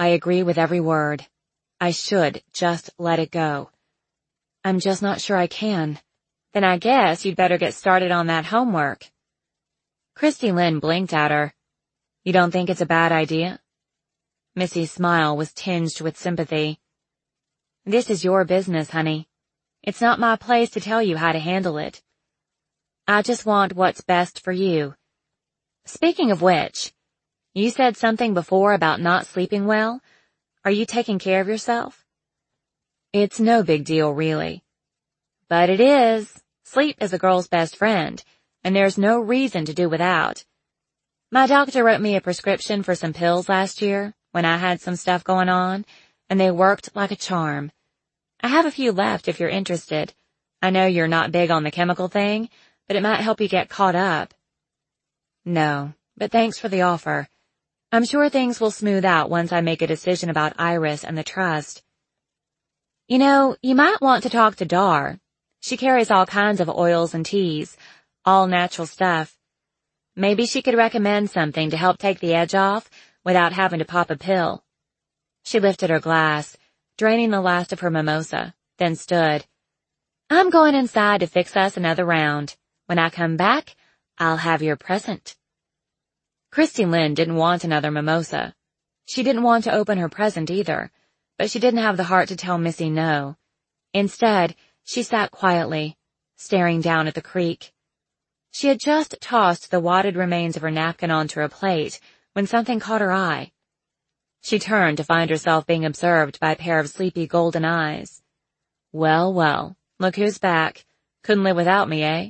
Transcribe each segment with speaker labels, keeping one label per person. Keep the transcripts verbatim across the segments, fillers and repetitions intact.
Speaker 1: I agree with every word. I should just let it go. I'm just not sure I can. Then I guess you'd better get started on that homework. Christy Lynn blinked at her. You don't think it's a bad idea? Missy's smile was tinged with sympathy. This is your business, honey. It's not my place to tell you how to handle it. I just want what's best for you. Speaking of which, you said something before about not sleeping well. Are you taking care of yourself? It's no big deal, really. But it is. Sleep is a girl's best friend, and there's no reason to do without. My doctor wrote me a prescription for some pills last year when I had some stuff going on, and they worked like a charm. I have a few left if you're interested. I know you're not big on the chemical thing, but it might help you get caught up. No, but thanks for the offer. I'm sure things will smooth out once I make a decision about Iris and the trust. You know, you might want to talk to Dar. She carries all kinds of oils and teas, all natural stuff. Maybe she could recommend something to help take the edge off without having to pop a pill. She lifted her glass, draining the last of her mimosa, then stood. I'm going inside to fix us another round. When I come back, I'll have your present. Christy Lynn didn't want another mimosa. She didn't want to open her present either, but she didn't have the heart to tell Missy no. Instead, she sat quietly, staring down at the creek. She had just tossed the wadded remains of her napkin onto her plate when something caught her eye. She turned to find herself being observed by a pair of sleepy golden eyes. Well, well, look who's back. Couldn't live without me, eh?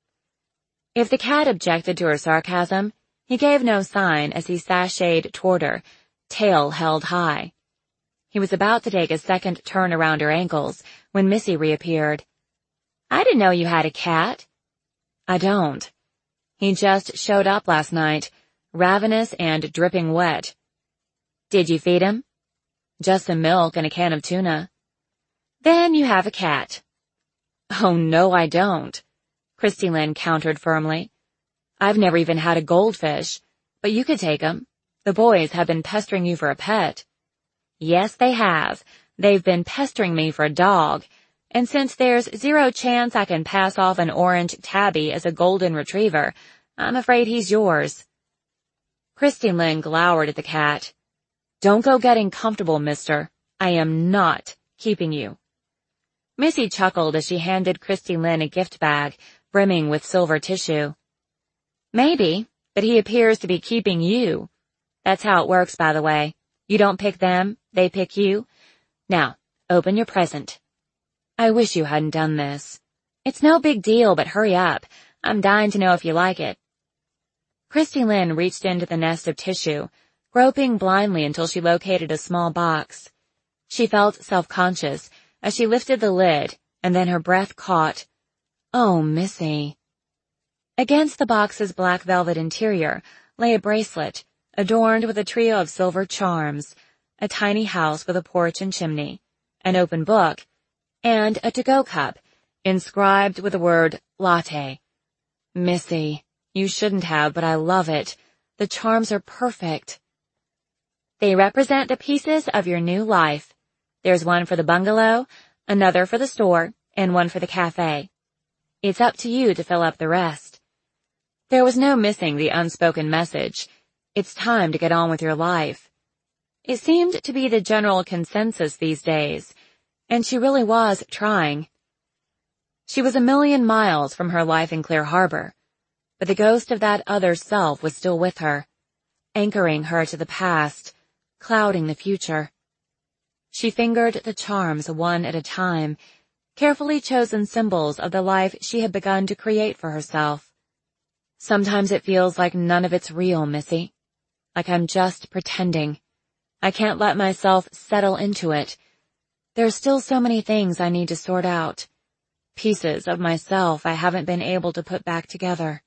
Speaker 1: If the cat objected to her sarcasm, he gave no sign as he sashayed toward her, tail held high. He was about to take a second turn around her ankles when Missy reappeared. I didn't know you had a cat. I don't. He just showed up last night, ravenous and dripping wet. Did you feed him? Just some milk and a can of tuna. Then you have a cat. Oh, no, I don't, Christy Lynn countered firmly. I've never even had a goldfish, but you could take 'em. The boys have been pestering you for a pet. Yes, they have. They've been pestering me for a dog, and since there's zero chance I can pass off an orange tabby as a golden retriever, I'm afraid he's yours. Christy Lynn glowered at the cat. Don't go getting comfortable, mister. I am not keeping you. Missy chuckled as she handed Christy Lynn a gift bag brimming with silver tissue. Maybe, but he appears to be keeping you. That's how it works, by the way. You don't pick them, they pick you. Now, open your present. I wish you hadn't done this. It's no big deal, but hurry up. I'm dying to know if you like it. Christy Lynn reached into the nest of tissue, groping blindly until she located a small box. She felt self-conscious as she lifted the lid, and then her breath caught. Oh, Missy. Against the box's black velvet interior lay a bracelet, adorned with a trio of silver charms, a tiny house with a porch and chimney, an open book, and a to-go cup, inscribed with the word latte. Missy, you shouldn't have, but I love it. The charms are perfect. They represent the pieces of your new life. There's one for the bungalow, another for the store, and one for the cafe. It's up to you to fill up the rest. There was no missing the unspoken message. It's time to get on with your life. It seemed to be the general consensus these days, and she really was trying. She was a million miles from her life in Clear Harbor, but the ghost of that other self was still with her, anchoring her to the past, clouding the future. She fingered the charms one at a time, carefully chosen symbols of the life she had begun to create for herself. Sometimes it feels like none of it's real, Missy. Like I'm just pretending. I can't let myself settle into it. There's still so many things I need to sort out. Pieces of myself I haven't been able to put back together.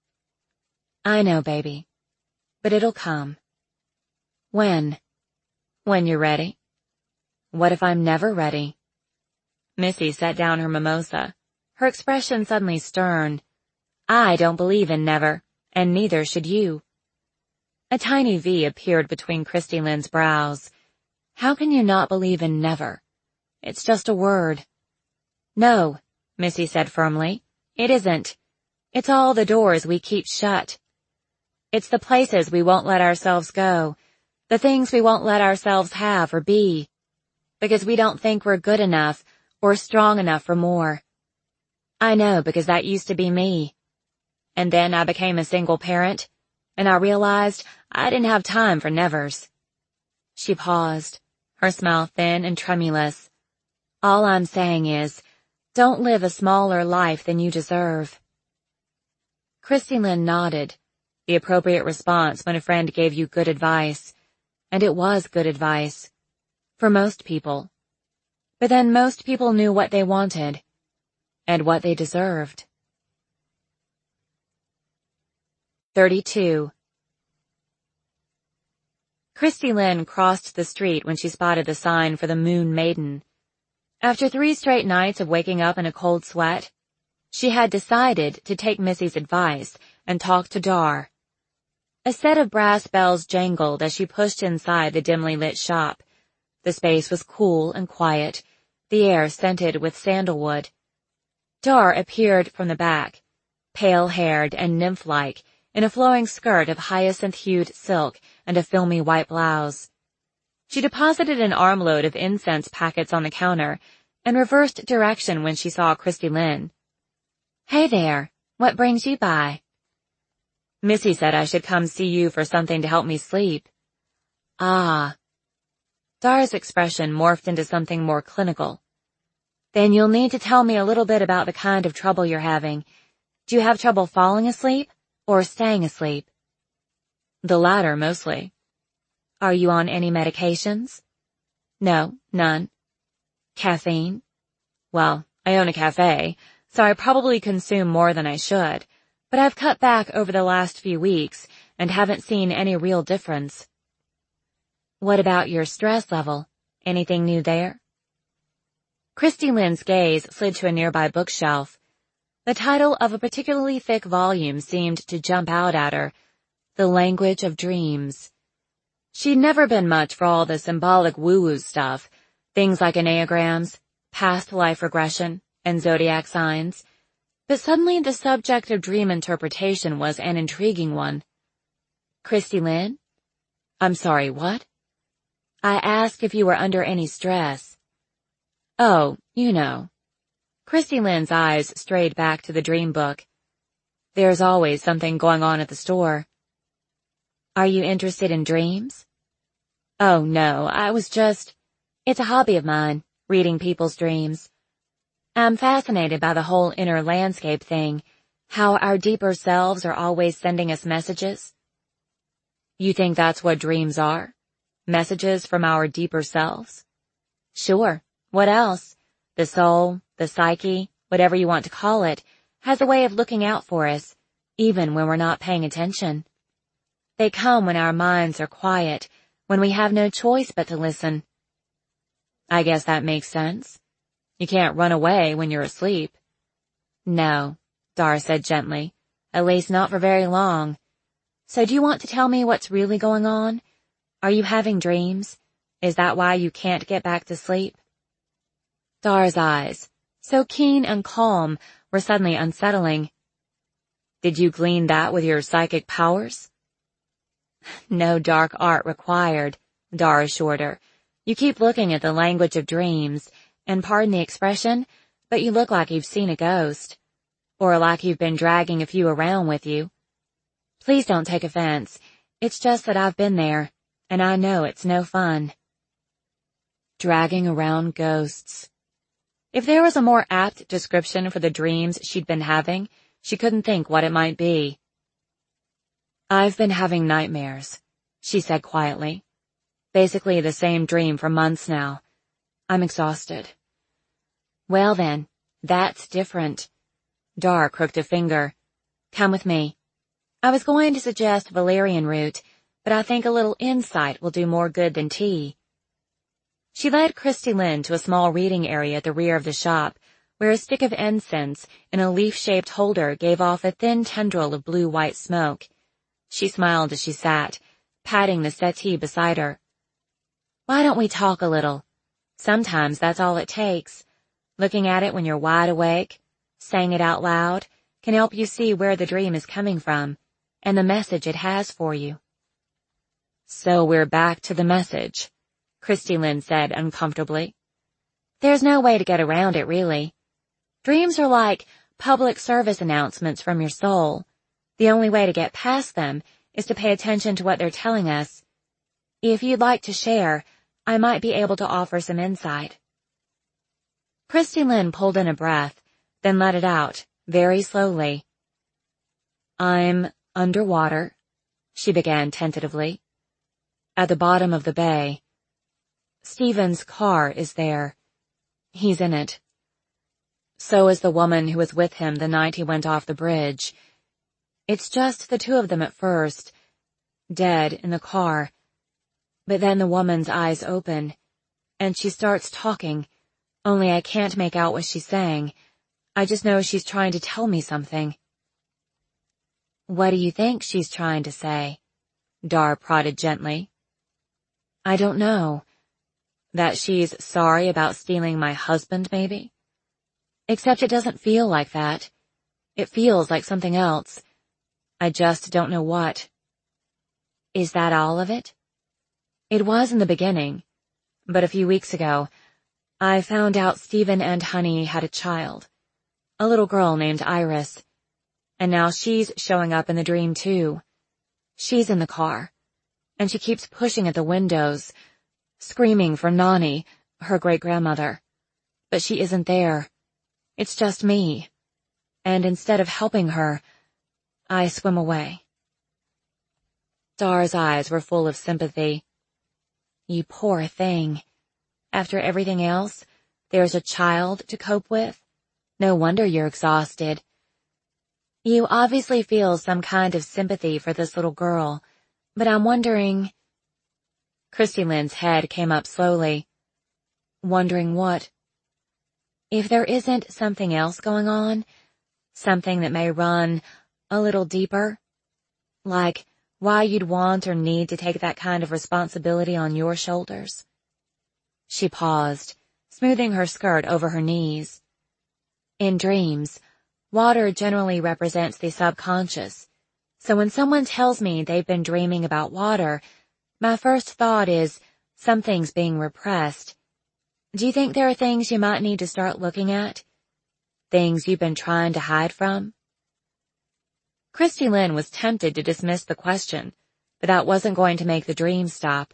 Speaker 1: I know, baby. But it'll come. When? When you're ready. What if I'm never ready? Missy set down her mimosa, her expression suddenly stern. I don't believe in never, and neither should you. A tiny V appeared between Christy Lynn's brows. How can you not believe in never? It's just a word. No, Missy said firmly. It isn't. It's all the doors we keep shut. It's the places we won't let ourselves go, the things we won't let ourselves have or be, because we don't think we're good enough or strong enough for more. I know, because that used to be me. And then I became a single parent, and I realized I didn't have time for nevers. She paused, her smile thin and tremulous. All I'm saying is, don't live a smaller life than you deserve. Christy Lynn nodded, the appropriate response when a friend gave you good advice. And it was good advice. For most people. But then most people knew what they wanted. And what they deserved. thirty-two. Christy Lynn crossed the street when she spotted the sign for the Moon Maiden. After three straight nights of waking up in a cold sweat, she had decided to take Missy's advice and talk to Dar. A set of brass bells jangled as she pushed inside the dimly lit shop. The space was cool and quiet, the air scented with sandalwood. Dar appeared from the back, pale-haired and nymph-like, in a flowing skirt of hyacinth-hued silk and a filmy white blouse. She deposited an armload of incense packets on the counter and reversed direction when she saw Christy Lynn. Hey there, what brings you by? Missy said I should come see you for something to help me sleep. Ah. Dar's expression morphed into something more clinical. Then you'll need to tell me a little bit about the kind of trouble you're having. Do you have trouble falling asleep or staying asleep? The latter, mostly. Are you on any medications? No, none. Caffeine? Well, I own a cafe, so I probably consume more than I should, but I've cut back over the last few weeks and haven't seen any real difference. What about your stress level? Anything new there? Christy Lynn's gaze slid to a nearby bookshelf. The title of a particularly thick volume seemed to jump out at her, The Language of Dreams. She'd never been much for all the symbolic woo-woo stuff, things like enneagrams, past life regression, and zodiac signs, but suddenly the subject of dream interpretation was an intriguing one. Christy Lynn? I'm sorry, what? I asked if you were under any stress. Oh, you know. Christy Lynn's eyes strayed back to the dream book. There's always something going on at the store. Are you interested in dreams? Oh, no, I was just... It's a hobby of mine, reading people's dreams. I'm fascinated by the whole inner landscape thing, how our deeper selves are always sending us messages. You think that's what dreams are? Messages from our deeper selves? Sure. What else? The soul, the psyche, whatever you want to call it, has a way of looking out for us, even when we're not paying attention. They come when our minds are quiet, when we have no choice but to listen. I guess that makes sense. You can't run away when you're asleep. No, Dar said gently, at least not for very long. So do you want to tell me what's really going on? Are you having dreams? Is that why you can't get back to sleep? Dar's eyes, so keen and calm, were suddenly unsettling. Did you glean that with your psychic powers? No dark art required, Dar assured her. You keep looking at the language of dreams, and pardon the expression, but you look like you've seen a ghost. Or like you've been dragging a few around with you. Please don't take offense. It's just that I've been there, and I know it's no fun. Dragging around ghosts. If there was a more apt description for the dreams she'd been having, she couldn't think what it might be. I've been having nightmares, she said quietly. Basically the same dream for months now. I'm exhausted. Well then, that's different. Dar crooked a finger. Come with me. I was going to suggest valerian root, but I think a little insight will do more good than tea. She led Christy Lynn to a small reading area at the rear of the shop, where a stick of incense in a leaf-shaped holder gave off a thin tendril of blue-white smoke. She smiled as she sat, patting the settee beside her. Why don't we talk a little? Sometimes that's all it takes. Looking at it when you're wide awake, saying it out loud, can help you see where the dream is coming from and the message it has for you. So we're back to the message, Christy Lynn said uncomfortably. There's no way to get around it, really. Dreams are like public service announcements from your soul. The only way to get past them is to pay attention to what they're telling us. If you'd like to share, I might be able to offer some insight. Christy Lynn pulled in a breath, then let it out, very slowly. I'm underwater, she began tentatively. At the bottom of the bay. Stephen's car is there. He's in it. So is the woman who was with him the night he went off the bridge. It's just the two of them at first, dead in the car. But then the woman's eyes open, and she starts talking, only I can't make out what she's saying. I just know she's trying to tell me something. What do you think she's trying to say? Dar prodded gently. I don't know. That she's sorry about stealing my husband, maybe? Except it doesn't feel like that. It feels like something else. I just don't know what. Is that all of it? It was in the beginning, but a few weeks ago, I found out Stephen and Honey had a child, a little girl named Iris, and now she's showing up in the dream too. She's in the car, and she keeps pushing at the windows, screaming for Nani, her great-grandmother. But she isn't there. It's just me. And instead of helping her, I swim away. Dar's eyes were full of sympathy. You poor thing. After everything else, there's a child to cope with. No wonder you're exhausted. You obviously feel some kind of sympathy for this little girl, but I'm wondering... Christy Lynn's head came up slowly. Wondering what? If there isn't something else going on, something that may run a little deeper, like why you'd want or need to take that kind of responsibility on your shoulders. She paused, smoothing her skirt over her knees. In dreams, water generally represents the subconscious, so when someone tells me they've been dreaming about water, my first thought is something's being repressed. Do you think there are things you might need to start looking at? Things you've been trying to hide from? Christy Lynn was tempted to dismiss the question, but that wasn't going to make the dream stop.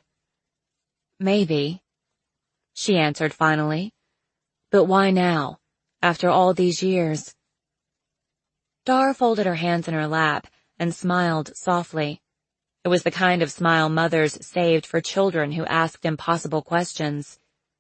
Speaker 1: Maybe, she answered finally. But why now, after all these years? Dar folded her hands in her lap and smiled softly. It was the kind of smile mothers saved for children who asked impossible questions.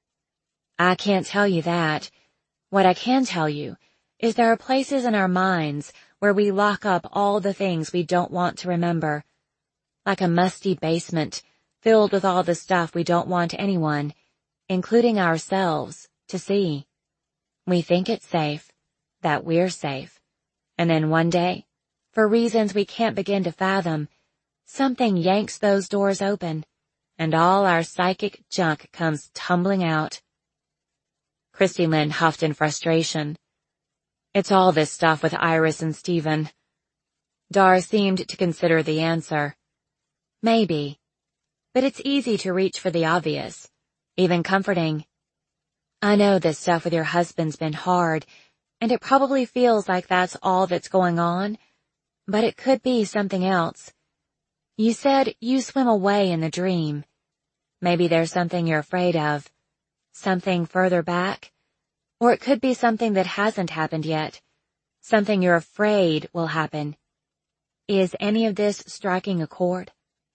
Speaker 1: I can't tell you that. What I can tell you is there are places in our minds where we lock up all the things we don't want to remember, like a musty basement filled with all the stuff we don't want anyone, including ourselves, to see. We think it's safe, that we're safe, and then one day, for reasons we can't begin to fathom, something yanks those doors open, and all our psychic junk comes tumbling out. Christy Lynn huffed in frustration. It's all this stuff with Iris and Stephen. Dar seemed to consider the answer. Maybe. But it's easy to reach for the obvious, even comforting. I know this stuff with your husband's been hard, and it probably feels like that's all that's going on, but it could be something else. You said you swim away in the dream. Maybe there's something you're afraid of. Something further back? Or it could be something that hasn't happened yet. Something you're afraid will happen. Is any of this striking a chord?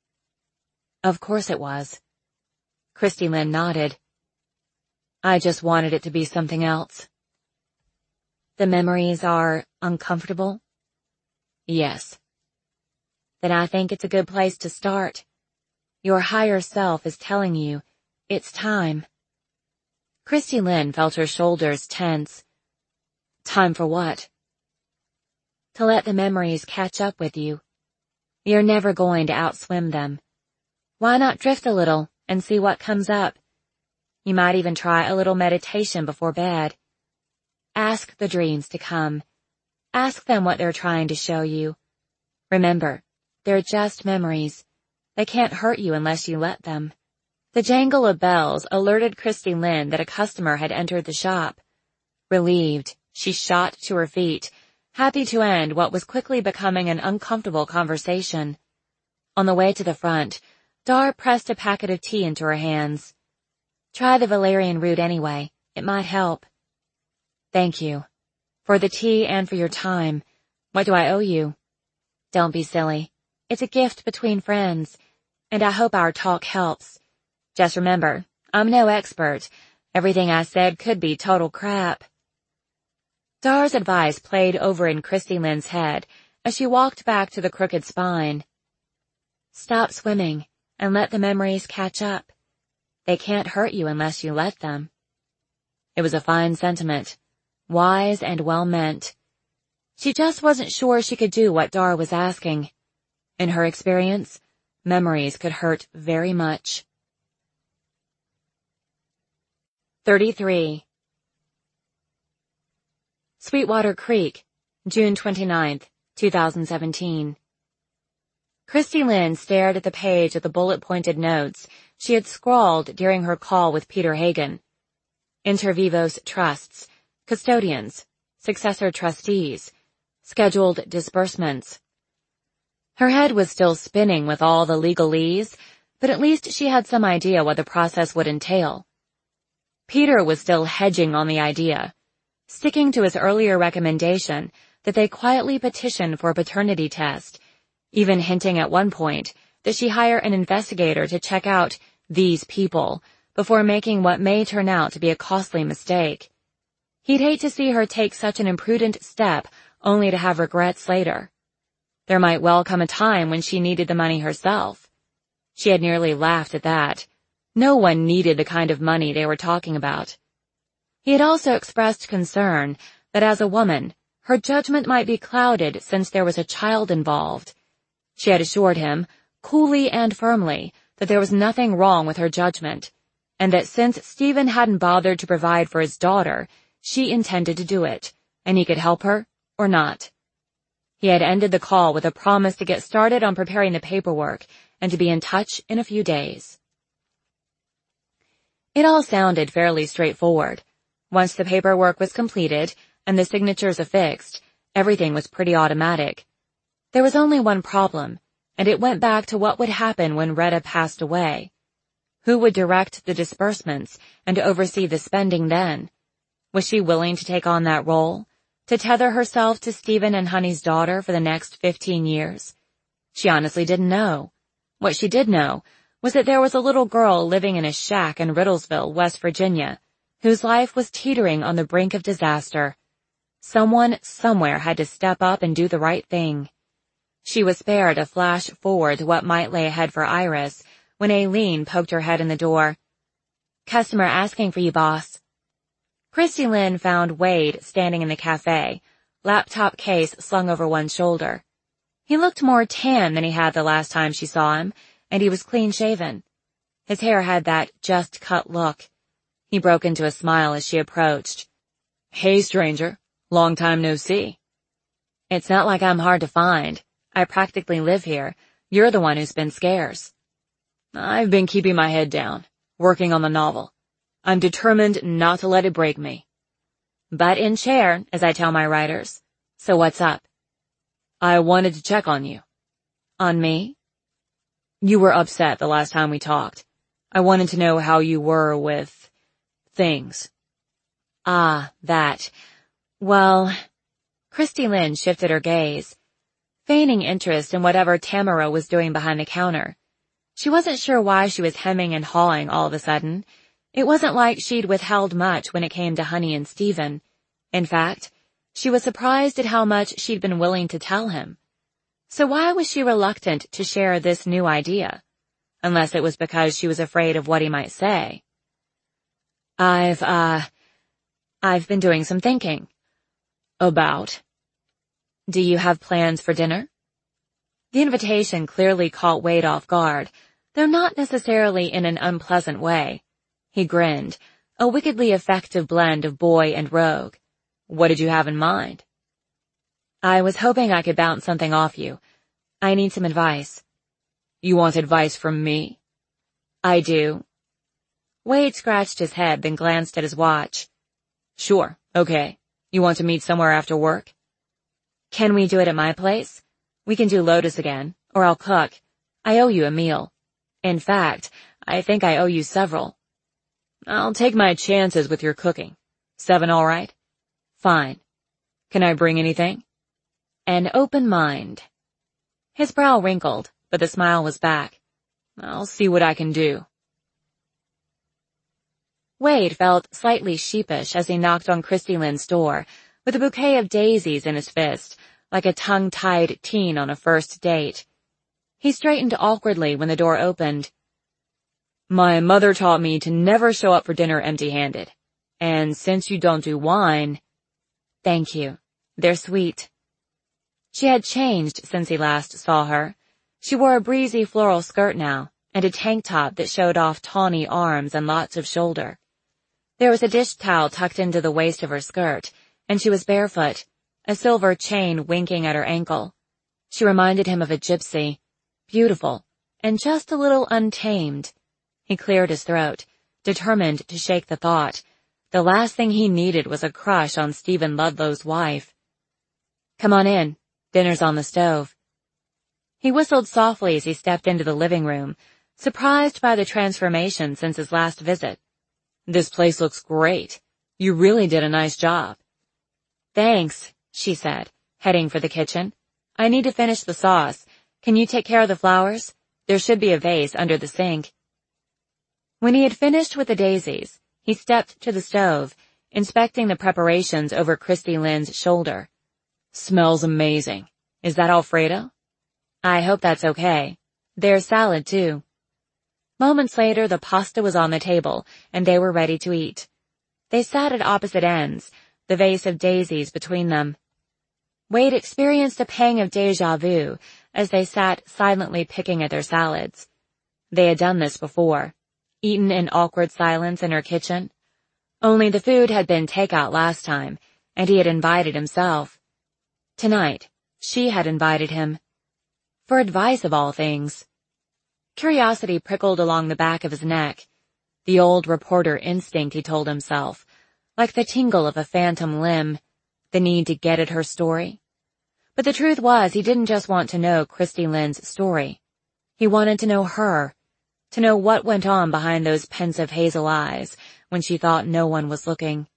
Speaker 1: Of course it was. Christy Lynn nodded. I just wanted it to be something else. The memories are uncomfortable? Yes. Then I think it's a good place to start. Your higher self is telling you, it's time. Christy Lynn felt her shoulders tense. Time for what? To let the memories catch up with you. You're never going to outswim them. Why not drift a little and see what comes up. You might even try a little meditation before bed. Ask the dreams to come. Ask them what they're trying to show you. Remember, they're just memories. They can't hurt you unless you let them. The jangle of bells alerted Christy Lynn that a customer had entered the shop. Relieved, she shot to her feet, happy to end what was quickly becoming an uncomfortable conversation. On the way to the front, Dar pressed a packet of tea into her hands. Try the valerian root anyway. It might help. Thank you. For the tea and for your time. What do I owe you? Don't be silly. It's a gift between friends, and I hope our talk helps. Just remember, I'm no expert. Everything I said could be total crap. Dar's advice played over in Christy Lynn's head as she walked back to the Crooked Spine. Stop swimming and let the memories catch up. They can't hurt you unless you let them. It was a fine sentiment, wise and well meant. She just wasn't sure she could do what Dar was asking. In her experience, memories could hurt very much. thirty-three. Sweetwater Creek, June twenty-ninth, two thousand seventeen. Christy Lynn stared at the page of the bullet-pointed notes she had scrawled during her call with Peter Hagen. Inter vivos trusts, custodians, successor trustees, scheduled disbursements. Her head was still spinning with all the legalese, but at least she had some idea what the process would entail. Peter was still hedging on the idea, sticking to his earlier recommendation that they quietly petition for a paternity test, even hinting at one point that she hire an investigator to check out these people before making what may turn out to be a costly mistake. He'd hate to see her take such an imprudent step only to have regrets later. There might well come a time when she needed the money herself. She had nearly laughed at that. No one needed the kind of money they were talking about. He had also expressed concern that as a woman, her judgment might be clouded since there was a child involved. She had assured him, coolly and firmly, that there was nothing wrong with her judgment, and that since Stephen hadn't bothered to provide for his daughter, she intended to do it, and he could help her or not. He had ended the call with a promise to get started on preparing the paperwork and to be in touch in a few days. It all sounded fairly straightforward. Once the paperwork was completed and the signatures affixed, everything was pretty automatic. There was only one problem, and it went back to what would happen when Retta passed away. Who would direct the disbursements and oversee the spending then? Was she willing to take on that role? To tether herself to Stephen and Honey's daughter for the next fifteen years? She honestly didn't know. What she did know was that there was a little girl living in a shack in Riddlesville, West Virginia, whose life was teetering on the brink of disaster. Someone somewhere had to step up and do the right thing. She was spared a flash forward to what might lay ahead for Iris when Aileen poked her head in the door. Customer asking for you, boss. Christy Lynn found Wade standing in the cafe, laptop case slung over one shoulder. He looked more tan than he had the last time she saw him, and he was clean-shaven. His hair had that just-cut look. He broke into a smile as she approached. Hey, stranger. Long time no see. It's not like I'm hard to find. I practically live here. You're the one who's been scarce. I've been keeping my head down, working on the novel. I'm determined not to let it break me. Butt in chair, as I tell my writers. So what's up? I wanted to check on you. On me? You were upset the last time we talked. I wanted to know how you were with things. Ah, that. Well, Christy Lynn shifted her gaze, feigning interest in whatever Tamara was doing behind the counter. She wasn't sure why she was hemming and hawing all of a sudden. It wasn't like she'd withheld much when it came to Honey and Stephen. In fact, she was surprised at how much she'd been willing to tell him. So why was she reluctant to share this new idea? Unless it was because she was afraid of what he might say. I've, uh, I've been doing some thinking. About? Do you have plans for dinner? The invitation clearly caught Wade off guard, though not necessarily in an unpleasant way. He grinned, a wickedly effective blend of boy and rogue. What did you have in mind? I was hoping I could bounce something off you. I need some advice. You want advice from me? I do. Wade scratched his head, then glanced at his watch. Sure, okay. You want to meet somewhere after work? Can we do it at my place? We can do Lotus again, or I'll cook. I owe you a meal. In fact, I think I owe you several. I'll take my chances with your cooking. Seven all right? Fine. Can I bring anything? An open mind. His brow wrinkled, but the smile was back. I'll see what I can do. Wade felt slightly sheepish as he knocked on Christy Lynn's door, with a bouquet of daisies in his fist, like a tongue-tied teen on a first date. He straightened awkwardly when the door opened. My mother taught me to never show up for dinner empty-handed. And since you don't do wine... Thank you. They're sweet. She had changed since he last saw her. She wore a breezy floral skirt now, and a tank top that showed off tawny arms and lots of shoulder. There was a dish towel tucked into the waist of her skirt, and she was barefoot, a silver chain winking at her ankle. She reminded him of a gypsy, beautiful, and just a little untamed. He cleared his throat, determined to shake the thought. The last thing he needed was a crush on Stephen Ludlow's wife. Come on in. Dinner's on the stove. He whistled softly as he stepped into the living room, surprised by the transformation since his last visit. This place looks great. You really did a nice job. Thanks, she said, heading for the kitchen. I need to finish the sauce. Can you take care of the flowers? There should be a vase under the sink. When he had finished with the daisies, he stepped to the stove, inspecting the preparations over Christy Lynn's shoulder. Smells amazing. Is that Alfredo? I hope that's okay. There's salad, too. Moments later, the pasta was on the table, and they were ready to eat. They sat at opposite ends, the vase of daisies between them. Wade experienced a pang of déjà vu as they sat silently picking at their salads. They had done this before, eaten in awkward silence in her kitchen. Only the food had been takeout last time, and he had invited himself. Tonight, she had invited him. For advice of all things. Curiosity prickled along the back of his neck. The old reporter instinct, he told himself, like the tingle of a phantom limb, the need to get at her story. But the truth was he didn't just want to know Christy Lynn's story. He wanted to know her, to know what went on behind those pensive hazel eyes when she thought no one was looking.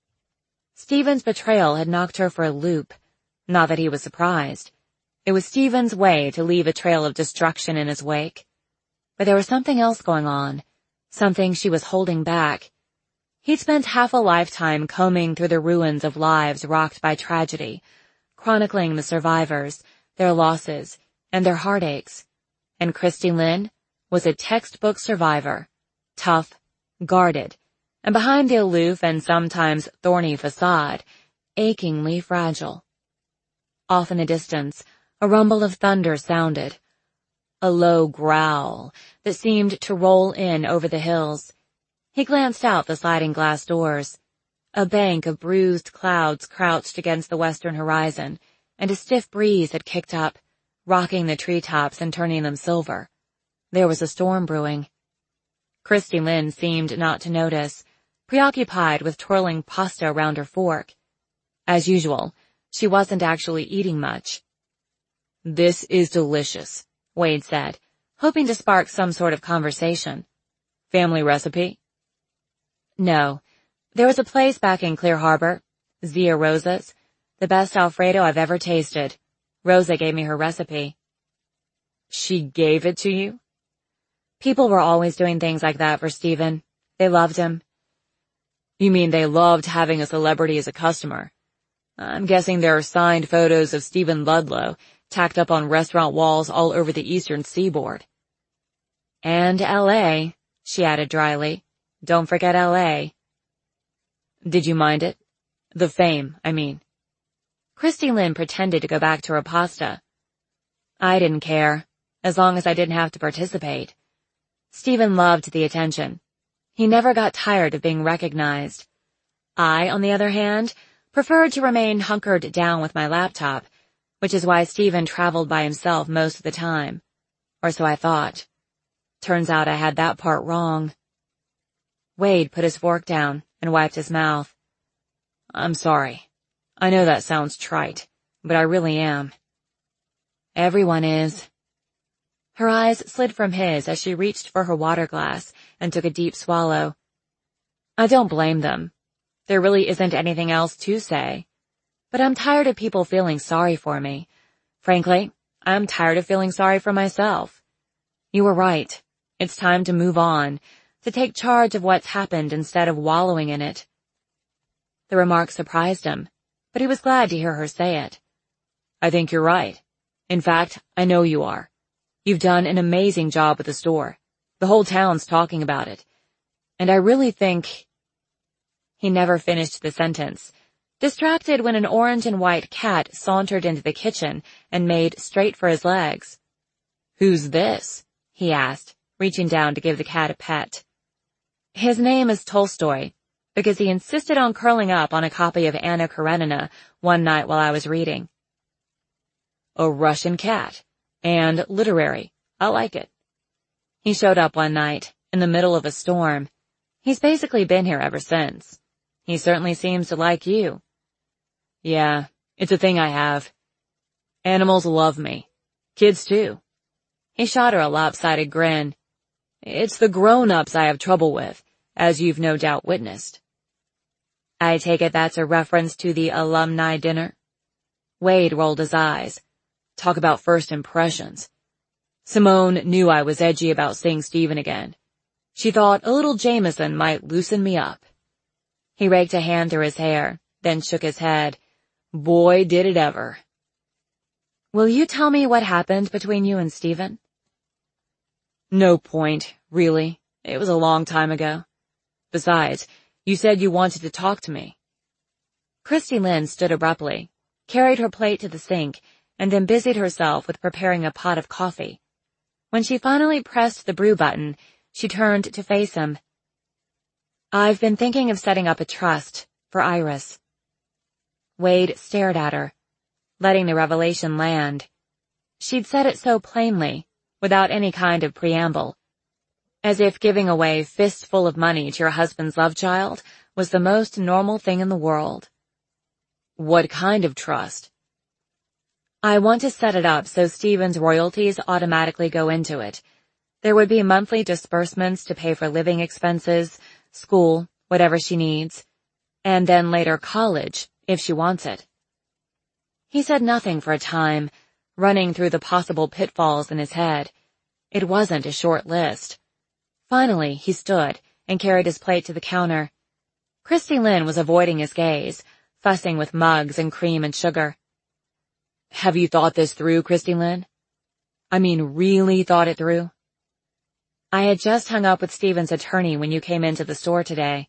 Speaker 1: Stephen's betrayal had knocked her for a loop. Not that he was surprised. It was Stephen's way to leave a trail of destruction in his wake. But there was something else going on, something she was holding back. He'd spent half a lifetime combing through the ruins of lives rocked by tragedy, chronicling the survivors, their losses, and their heartaches. And Christy Lynn was a textbook survivor, tough, guarded, and behind the aloof and sometimes thorny facade, achingly fragile. Off in the distance, a rumble of thunder sounded. A low growl that seemed to roll in over the hills. He glanced out the sliding glass doors. A bank of bruised clouds crouched against the western horizon, and a stiff breeze had kicked up, rocking the treetops and turning them silver. There was a storm brewing. Christy Lynn seemed not to notice, preoccupied with twirling pasta around her fork. As usual, she wasn't actually eating much. This is delicious, Wade said, hoping to spark some sort of conversation. Family recipe? No. There was a place back in Clear Harbor, Zia Rosa's, the best Alfredo I've ever tasted. Rosa gave me her recipe. She gave it to you? People were always doing things like that for Stephen. They loved him. You mean they loved having a celebrity as a customer? I'm guessing there are signed photos of Stephen Ludlow tacked up on restaurant walls all over the eastern seaboard. And L A, she added dryly. Don't forget L A. Did you mind it? The fame, I mean. Christy Lynn pretended to go back to her pasta. I didn't care, as long as I didn't have to participate. Stephen loved the attention. He never got tired of being recognized. I, on the other hand, preferred to remain hunkered down with my laptop, which is why Stephen traveled by himself most of the time. Or so I thought. Turns out I had that part wrong. Wade put his fork down and wiped his mouth. I'm sorry. I know that sounds trite, but I really am. Everyone is. Her eyes slid from his as she reached for her water glass and took a deep swallow. I don't blame them. There really isn't anything else to say. But I'm tired of people feeling sorry for me. Frankly, I'm tired of feeling sorry for myself. You were right. It's time to move on, to take charge of what's happened instead of wallowing in it. The remark surprised him, but he was glad to hear her say it. I think you're right. In fact, I know you are. You've done an amazing job with the store. The whole town's talking about it. And I really think... He never finished the sentence, distracted when an orange and white cat sauntered into the kitchen and made straight for his legs. Who's this? He asked, reaching down to give the cat a pet. His name is Tolstoy, because he insisted on curling up on a copy of Anna Karenina one night while I was reading. A Russian cat. And literary. I like it. He showed up one night, in the middle of a storm. He's basically been here ever since. He certainly seems to like you. Yeah, it's a thing I have. Animals love me. Kids too. He shot her a lopsided grin. It's the grown-ups I have trouble with, as you've no doubt witnessed. I take it that's a reference to the alumni dinner? Wade rolled his eyes. Talk about first impressions. Simone knew I was edgy about seeing Stephen again. She thought a little Jameson might loosen me up. He raked a hand through his hair, then shook his head. Boy, did it ever. Will you tell me what happened between you and Stephen? No point, really. It was a long time ago. Besides, you said you wanted to talk to me. Christy Lynn stood abruptly, carried her plate to the sink, and then busied herself with preparing a pot of coffee. When she finally pressed the brew button, she turned to face him. I've been thinking of setting up a trust for Iris. Wade stared at her, letting the revelation land. She'd said it so plainly, without any kind of preamble, as if giving away fistful of money to your husband's love child was the most normal thing in the world. What kind of trust? I want to set it up so Stephen's royalties automatically go into it. There would be monthly disbursements to pay for living expenses, school, whatever she needs, and then later college, if she wants it. He said nothing for a time, running through the possible pitfalls in his head. It wasn't a short list. Finally, he stood and carried his plate to the counter. Christy Lynn was avoiding his gaze, fussing with mugs and cream and sugar. Have you thought this through, Christy Lynn? I mean, really thought it through? I had just hung up with Stephen's attorney when you came into the store today.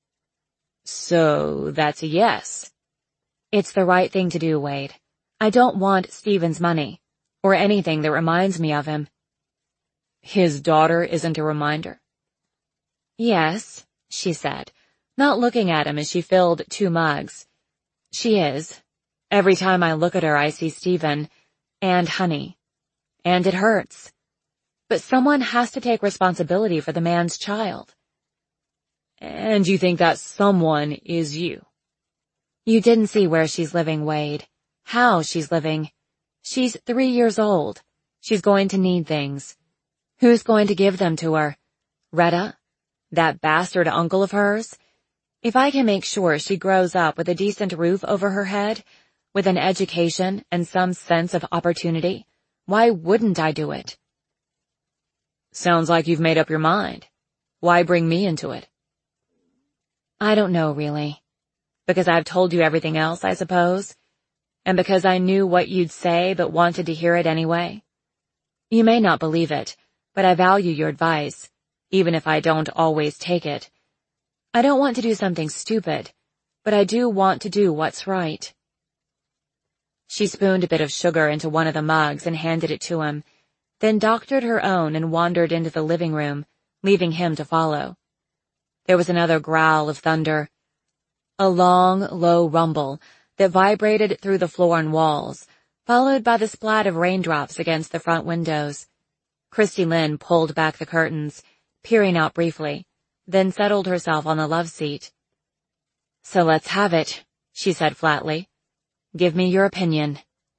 Speaker 1: So, that's a yes. It's the right thing to do, Wade. I don't want Stephen's money, or anything that reminds me of him. His daughter isn't a reminder? Yes, she said, not looking at him as she filled two mugs. She is. Every time I look at her, I see Stephen and honey. And it hurts. But someone has to take responsibility for the man's child. And you think that someone is you? You didn't see where she's living, Wade. How she's living. She's three years old. She's going to need things. Who's going to give them to her? Retta? That bastard uncle of hers? If I can make sure she grows up with a decent roof over her head, with an education and some sense of opportunity, why wouldn't I do it? Sounds like you've made up your mind. Why bring me into it? I don't know, really. Because I've told you everything else, I suppose. And because I knew what you'd say but wanted to hear it anyway. You may not believe it, but I value your advice, even if I don't always take it. I don't want to do something stupid, but I do want to do what's right. She spooned a bit of sugar into one of the mugs and handed it to him, then doctored her own and wandered into the living room, leaving him to follow. There was another growl of thunder, a long, low rumble that vibrated through the floor and walls, followed by the splat of raindrops against the front windows. Christy Lynn pulled back the curtains, peering out briefly, then settled herself on the love seat. "So let's have it," she said flatly. "Give me your opinion."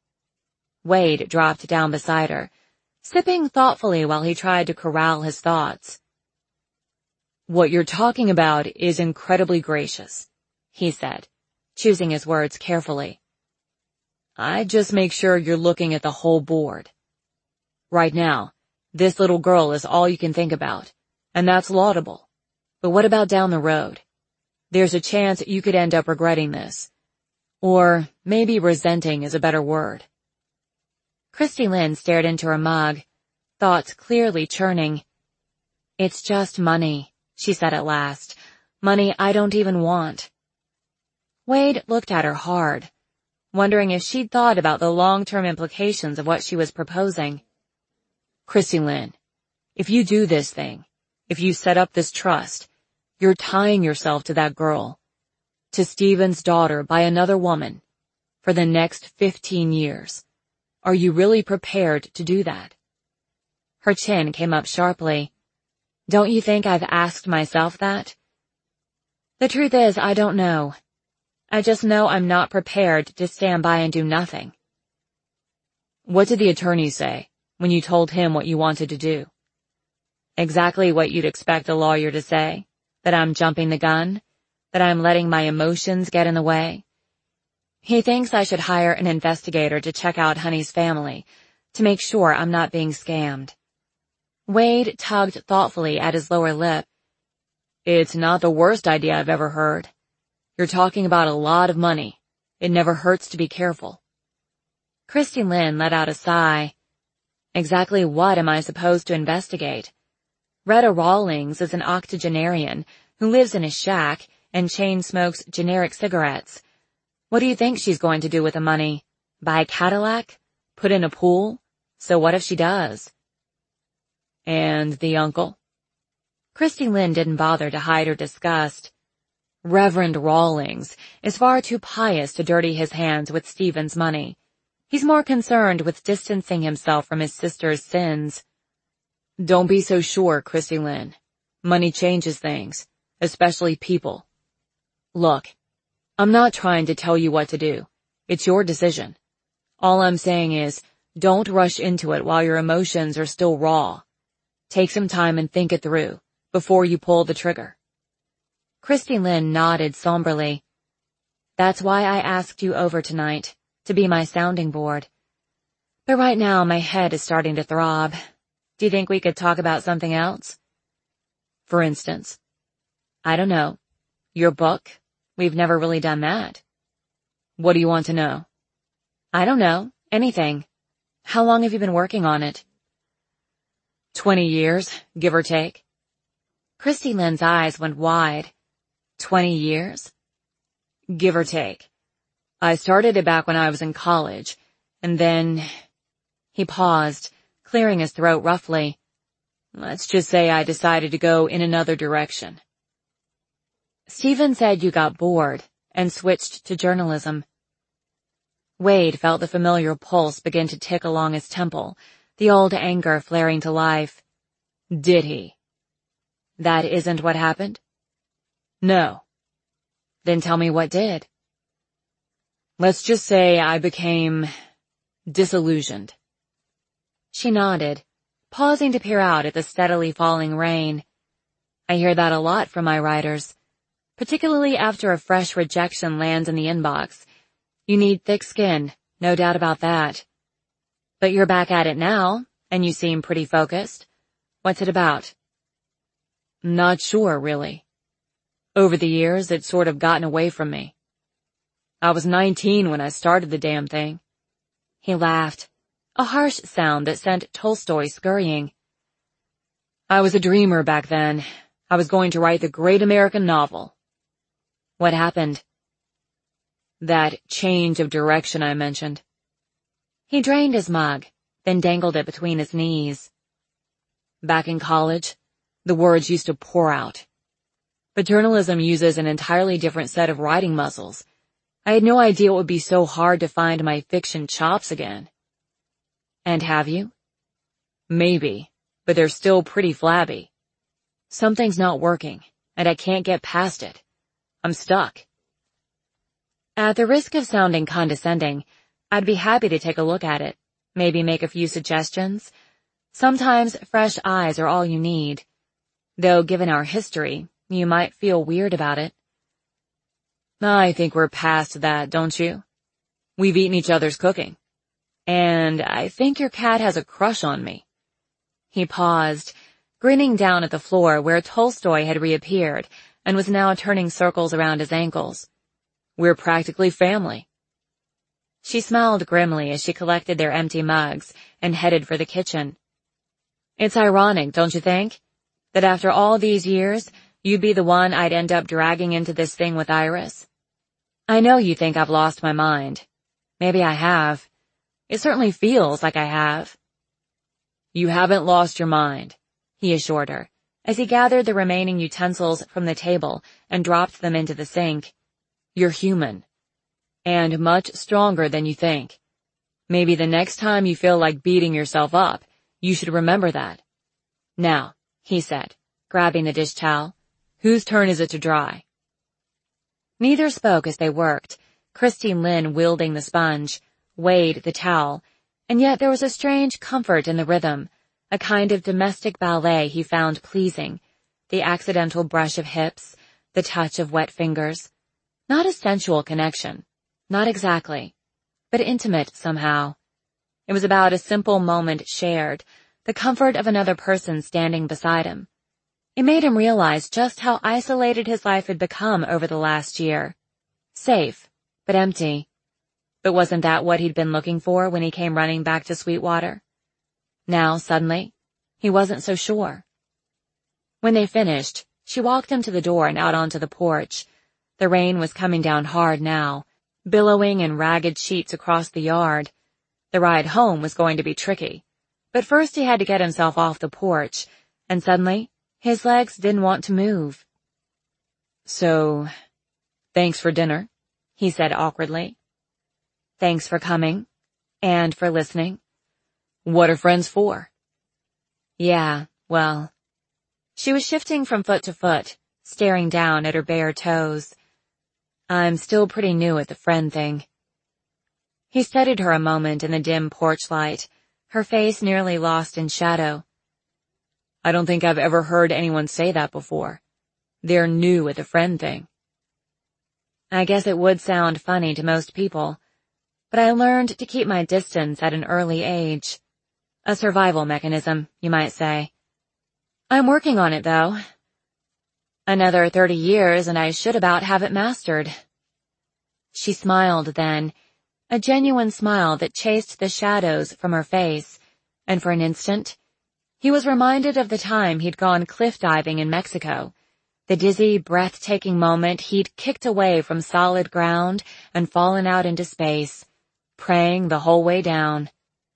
Speaker 1: Wade dropped down beside her, sipping thoughtfully while he tried to corral his thoughts. "What you're talking about is incredibly gracious," he said, choosing his words carefully. "I just make sure you're looking at the whole board. Right now, this little girl is all you can think about, and that's laudable. But what about down the road? There's a chance you could end up regretting this. Or maybe resenting is a better word." Christy Lynn stared into her mug, thoughts clearly churning. "It's just money," she said at last. "Money I don't even want." Wade looked at her hard, wondering if she'd thought about the long-term implications of what she was proposing. "Christy Lynn, if you do this thing, if you set up this trust, you're tying yourself to that girl, to Stephen's daughter by another woman, for the next fifteen years. Are you really prepared to do that?" Her chin came up sharply. "Don't you think I've asked myself that?" "The truth is, I don't know. I just know I'm not prepared to stand by and do nothing." "What did the attorney say when you told him what you wanted to do?" "Exactly what you'd expect a lawyer to say. That I'm jumping the gun, that I'm letting my emotions get in the way. He thinks I should hire an investigator to check out Honey's family, to make sure I'm not being scammed." Wade tugged thoughtfully at his lower lip. "It's not the worst idea I've ever heard. You're talking about a lot of money. It never hurts to be careful." Christy Lynn let out a sigh. "Exactly what am I supposed to investigate? Retta Rawlings is an octogenarian who lives in a shack and chain smokes generic cigarettes. What do you think she's going to do with the money? Buy a Cadillac? Put in a pool? So what if she does?" "And the uncle?" Christy Lynn didn't bother to hide her disgust. "Reverend Rawlings is far too pious to dirty his hands with Stephen's money. He's more concerned with distancing himself from his sister's sins." "Don't be so sure, Christy Lynn. Money changes things, especially people. Look, I'm not trying to tell you what to do. It's your decision. All I'm saying is, don't rush into it while your emotions are still raw. Take some time and think it through before you pull the trigger." Christy Lynn nodded somberly. "That's why I asked you over tonight, to be my sounding board. But right now my head is starting to throb. Do you think we could talk about something else?" "For instance?" "I don't know. Your book? We've never really done that." "What do you want to know?" "I don't know. Anything. How long have you been working on it?" Twenty years, give or take." Christy Lynn's eyes went wide. Twenty years? "Give or take. I started it back when I was in college, and then—" He paused, clearing his throat roughly. "Let's just say I decided to go in another direction." "Stephen said you got bored and switched to journalism." Wade felt the familiar pulse begin to tick along his temple, the old anger flaring to life. "Did he?" "That isn't what happened?" "No." "Then tell me what did." "Let's just say I became disillusioned." She nodded, pausing to peer out at the steadily falling rain. "I hear that a lot from my writers, particularly after a fresh rejection lands in the inbox. You need thick skin, no doubt about that. But you're back at it now, and you seem pretty focused. What's it about?" "Not sure, really. Over the years, it's sort of gotten away from me. I was nineteen when I started the damn thing." He laughed, a harsh sound that sent Tolstoy scurrying. "I was a dreamer back then. I was going to write the great American novel." "What happened?" "That change of direction I mentioned." He drained his mug, then dangled it between his knees. "Back in college, The words used to pour out. But journalism uses an entirely different set of writing muscles. I had no idea it would be so hard to find my fiction chops again. And have you? Maybe, but they're still pretty flabby. Something's not working, and I can't get past it. I'm stuck. At the risk of sounding condescending, I'd be happy to take a look at it, maybe make a few suggestions. Sometimes fresh eyes are all you need. Though given our history, you might feel weird about it. I think we're past that, don't you? We've eaten each other's cooking. And I think your cat has a crush on me. He paused, grinning down at the floor where Tolstoy had reappeared and was now turning circles around his ankles. We're practically family. She smiled grimly as she collected their empty mugs and headed for the kitchen. It's ironic, don't you think? That after all these years, you'd be the one I'd end up dragging into this thing with Iris. I know you think I've lost my mind. Maybe I have. It certainly feels like I have. You haven't lost your mind, he assured her, as he gathered the remaining utensils from the table and dropped them into the sink. You're human. And much stronger than you think. Maybe the next time you feel like beating yourself up, you should remember that. Now, he said, grabbing the dish towel, whose turn is it to dry? Neither spoke as they worked, Christine Lynn wielding the sponge, Wade the towel, and yet there was a strange comfort in the rhythm, a kind of domestic ballet he found pleasing, the accidental brush of hips, the touch of wet fingers. Not a sensual connection, not exactly, but intimate somehow. It was about a simple moment shared, the comfort of another person standing beside him. It made him realize just how isolated his life had become over the last year. Safe, but empty. But wasn't that what he'd been looking for when he came running back to Sweetwater? Now, suddenly, he wasn't so sure. When they finished, she walked him to the door and out onto the porch. The rain was coming down hard now, billowing in ragged sheets across the yard. The ride home was going to be tricky. But first he had to get himself off the porch, and suddenly, his legs didn't want to move. So, thanks for dinner, he said awkwardly. Thanks for coming. And for listening. What are friends for? Yeah, well. She was shifting from foot to foot, staring down at her bare toes. I'm still pretty new at the friend thing. He studied her a moment in the dim porch light, her face nearly lost in shadow. I don't think I've ever heard anyone say that before. They're new at the friend thing. I guess it would sound funny to most people, but I learned to keep my distance at an early age. A survival mechanism, you might say. I'm working on it, though. Another thirty years and I should about have it mastered. She smiled then, a genuine smile that chased the shadows from her face, and for an instant, he was reminded of the time he'd gone cliff diving in Mexico, the dizzy, breathtaking moment he'd kicked away from solid ground and fallen out into space, praying the whole way down.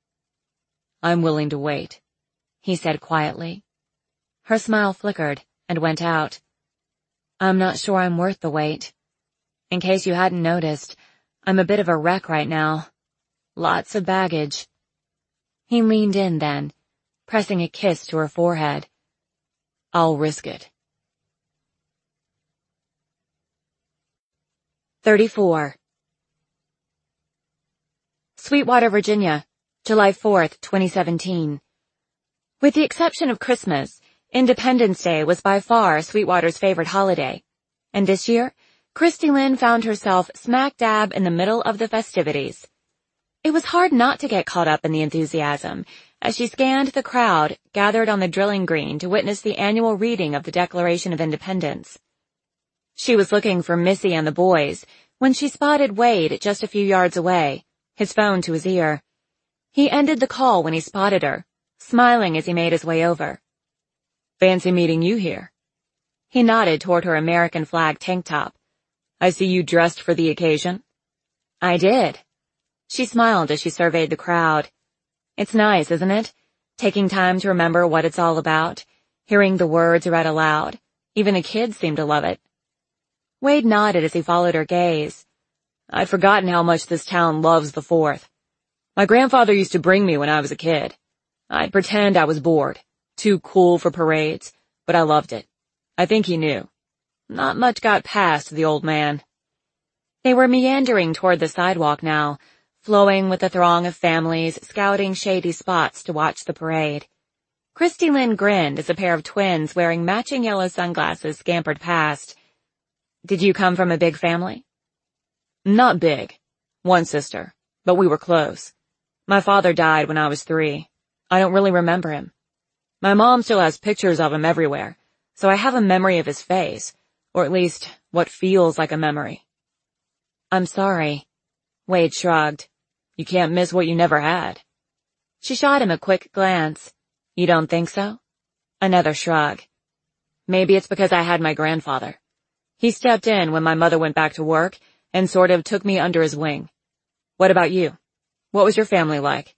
Speaker 1: I'm willing to wait, he said quietly. Her smile flickered and went out. I'm not sure I'm worth the wait. In case you hadn't noticed, I'm a bit of a wreck right now. Lots of baggage. He leaned in then, pressing a kiss to her forehead. I'll risk it. thirty-four. Sweetwater, Virginia, July fourth, twenty seventeen. With the exception of Christmas, Independence Day was by far Sweetwater's favorite holiday. And this year, Christy Lynn found herself smack dab in the middle of the festivities. It was hard not to get caught up in the enthusiasm as she scanned the crowd gathered on the drilling green to witness the annual reading of the Declaration of Independence. She was looking for Missy and the boys when she spotted Wade just a few yards away, his phone to his ear. He ended the call when he spotted her, smiling as he made his way over. Fancy meeting you here. He nodded toward her American flag tank top. I see you dressed for the occasion. I did. She smiled as she surveyed the crowd. It's nice, isn't it? Taking time to remember what it's all about. hearing the words read aloud. Even the kids seemed to love it. Wade nodded as he followed her gaze. I'd forgotten how much this town loves the Fourth. My grandfather used to bring me when I was a kid. I'd pretend I was bored, too cool for parades, but I loved it. I think he knew. Not much got past the old man. They were meandering toward the sidewalk now, flowing with a throng of families scouting shady spots to watch the parade. Christy Lynn grinned as a pair of twins wearing matching yellow sunglasses scampered past. Did you come from a big family? Not big. One sister, but we were close. My father died when I was three. I don't really remember him. My mom still has pictures of him everywhere, so I have a memory of his face, or at least what feels like a memory. I'm sorry. Wade shrugged. You can't miss what you never had. She shot him a quick glance. You don't think so? Another shrug. Maybe it's because I had my grandfather. He stepped in when my mother went back to work and sort of took me under his wing. What about you? What was your family like?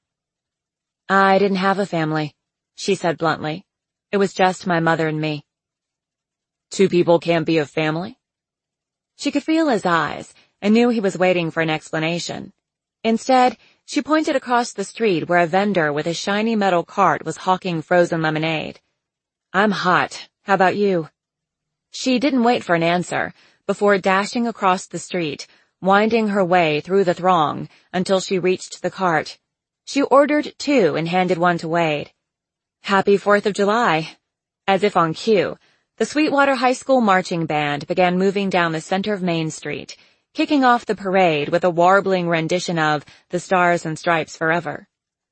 Speaker 1: I didn't have a family, she said bluntly. It was just my mother and me. Two people can't be a family? She could feel his eyes and knew he was waiting for an explanation. Instead, she pointed across the street where a vendor with a shiny metal cart was hawking frozen lemonade. I'm hot. How about you? She didn't wait for an answer before dashing across the street, winding her way through the throng until she reached the cart. She ordered two and handed one to Wade. Happy Fourth of July. As if on cue, the Sweetwater High School marching band began moving down the center of Main Street, kicking off the parade with a warbling rendition of The Stars and Stripes Forever.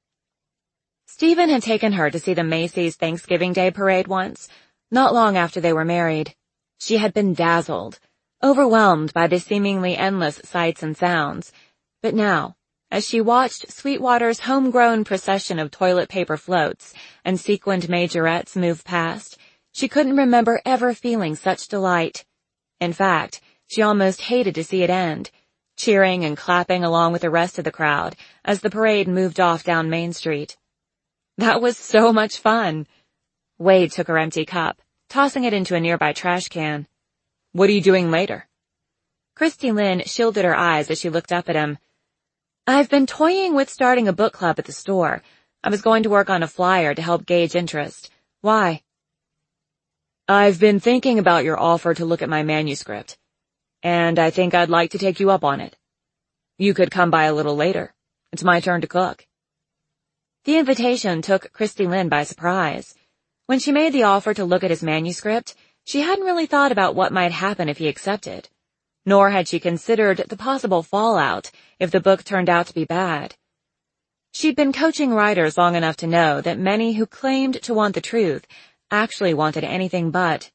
Speaker 1: Stephen had taken her to see the Macy's Thanksgiving Day parade once, not long after they were married. She had been dazzled, overwhelmed by the seemingly endless sights and sounds, but now, as she watched Sweetwater's homegrown procession of toilet paper floats and sequined majorettes move past, she couldn't remember ever feeling such delight. In fact, she almost hated to see it end, cheering and clapping along with the rest of the crowd as the parade moved off down Main Street. That was so much fun. Wade took her empty cup, tossing it into a nearby trash can. What are you doing later? Christy Lynn shielded her eyes as she looked up at him. I've been toying with starting a book club at the store. I was going to work on a flyer to help gauge interest. Why? I've been thinking about your offer to look at my manuscript, and I think I'd like to take you up on it. You could come by a little later. It's my turn to cook. The invitation took Christy Lynn by surprise. When she made the offer to look at his manuscript, she hadn't really thought about what might happen if he accepted, nor had she considered the possible fallout if the book turned out to be bad. She'd been coaching writers long enough to know that many who claimed to want the truth actually wanted anything but.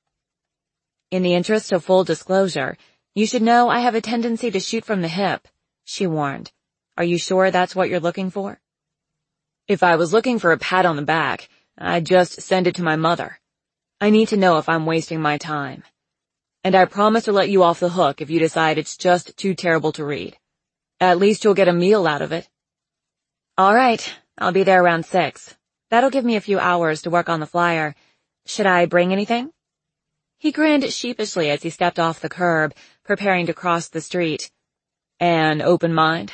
Speaker 1: In the interest of full disclosure, you should know I have a tendency to shoot from the hip, she warned. Are you sure that's what you're looking for? If I was looking for a pat on the back, I'd just send it to my mother. I need to know if I'm wasting my time. And I promise to let you off the hook if you decide it's just too terrible to read. At least you'll get a meal out of it. All right, I'll be there around six. That'll give me a few hours to work on the flyer. Should I bring anything? He grinned sheepishly as he stepped off the curb, preparing to cross the street. An open mind?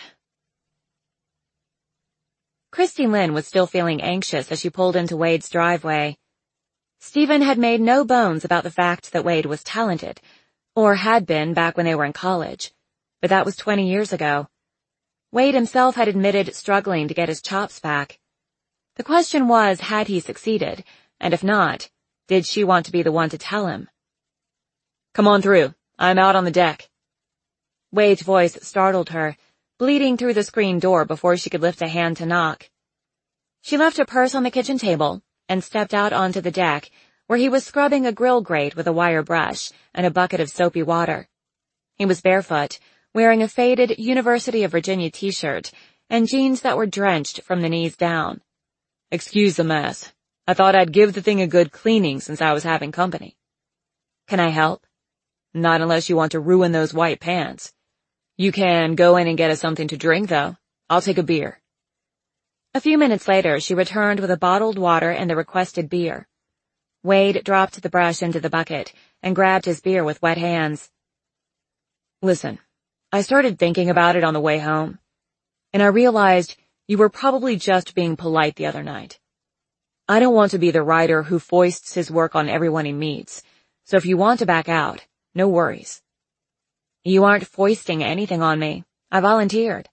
Speaker 1: Christy Lynn was still feeling anxious as she pulled into Wade's driveway. Stephen had made no bones about the fact that Wade was talented, or had been back when they were in college, but that was twenty years ago. Wade himself had admitted struggling to get his chops back. The question was, had he succeeded, and if not, did she want to be the one to tell him? Come on through. I'm out on the deck. Wade's voice startled her, bleeding through the screen door before she could lift a hand to knock. She left her purse on the kitchen table and stepped out onto the deck, where he was scrubbing a grill grate with a wire brush and a bucket of soapy water. He was barefoot, wearing a faded University of Virginia t-shirt and jeans that were drenched from the knees down. Excuse the mess. I thought I'd give the thing a good cleaning since I was having company. Can I help? Not unless you want to ruin those white pants. You can go in and get us something to drink, though. I'll take a beer. A few minutes later, she returned with a bottled water and the requested beer. Wade dropped the brush into the bucket and grabbed his beer with wet hands. Listen, I started thinking about it on the way home, and I realized you were probably just being polite the other night. I don't want to be the writer who foists his work on everyone he meets, so if you want to back out, no worries. You aren't foisting anything on me. I volunteered.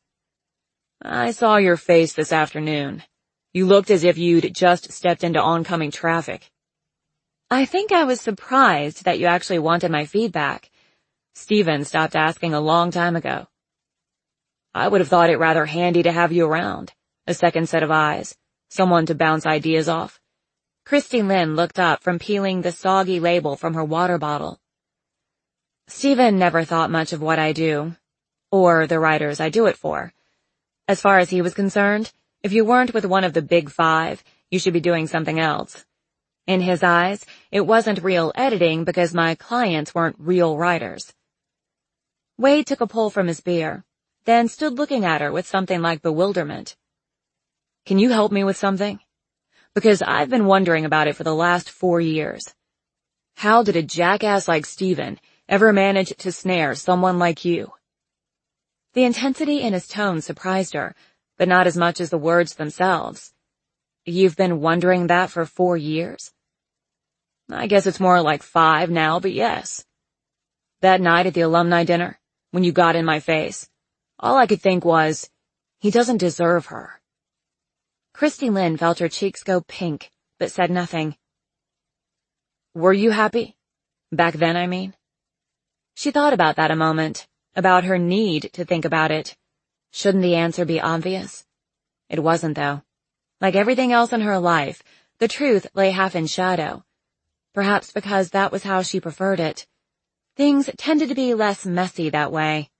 Speaker 1: I saw your face this afternoon. You looked as if you'd just stepped into oncoming traffic. I think I was surprised that you actually wanted my feedback. Steven stopped asking a long time ago. I would have thought it rather handy to have you around, a second set of eyes, someone to bounce ideas off. Christy Lynn looked up from peeling the soggy label from her water bottle. Steven never thought much of what I do, or the writers I do it for. As far as he was concerned, if you weren't with one of the big five, you should be doing something else. In his eyes, it wasn't real editing because my clients weren't real writers. Wade took a pull from his beer, then stood looking at her with something like bewilderment. Can you help me with something? Because I've been wondering about it for the last four years. How did a jackass like Steven ever manage to snare someone like you? The intensity in his tone surprised her, but not as much as the words themselves. You've been wondering that for four years? I guess it's more like five now, but yes. That night at the alumni dinner, when you got in my face, all I could think was, he doesn't deserve her. Christy Lynn felt her cheeks go pink, but said nothing. Were you happy? Back then, I mean. She thought about that a moment, about her need to think about it. Shouldn't the answer be obvious? It wasn't, though. Like everything else in her life, the truth lay half in shadow. Perhaps because that was how she preferred it. Things tended to be less messy that way.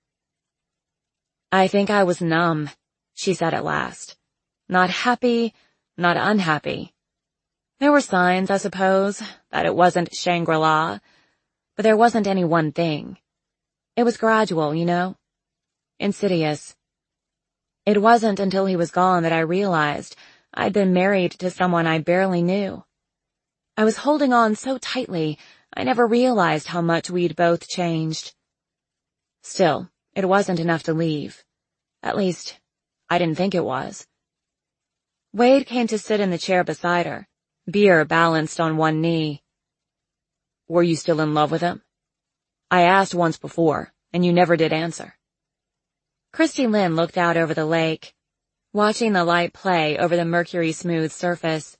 Speaker 1: I think I was numb, she said at last. Not happy, not unhappy. There were signs, I suppose, that it wasn't Shangri-La, but there wasn't any one thing. It was gradual, you know? Insidious. It wasn't until he was gone that I realized I'd been married to someone I barely knew. I was holding on so tightly, I never realized how much we'd both changed. Still, it wasn't enough to leave. At least, I didn't think it was. Wade came to sit in the chair beside her, beer balanced on one knee. Were you still in love with him? I asked once before, and you never did answer. Christy Lynn looked out over the lake, watching the light play over the mercury-smooth surface.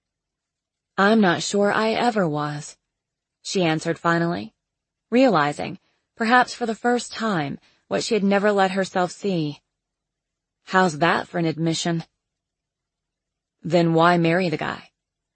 Speaker 1: I'm not sure I ever was, she answered finally, realizing, perhaps for the first time, what she had never let herself see. How's that for an admission? Then why marry the guy?